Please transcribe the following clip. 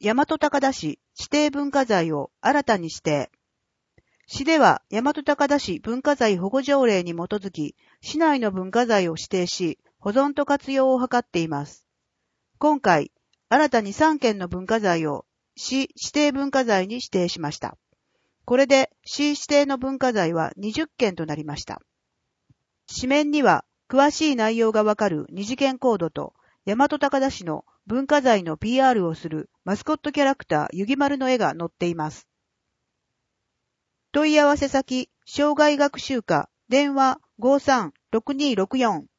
大和高田市指定文化財を新たに指定。市では大和高田市文化財保護条例に基づき、市内の文化財を指定し、保存と活用を図っています。今回、新たに3件の文化財を市指定文化財に指定しました。これで市指定の文化財は20件となりました。紙面には詳しい内容がわかる二次元コードと大和高田市の文化財の PR をするマスコットキャラクターゆぎまるの絵が載っています。問い合わせ先、障害学習課、電話 53-6264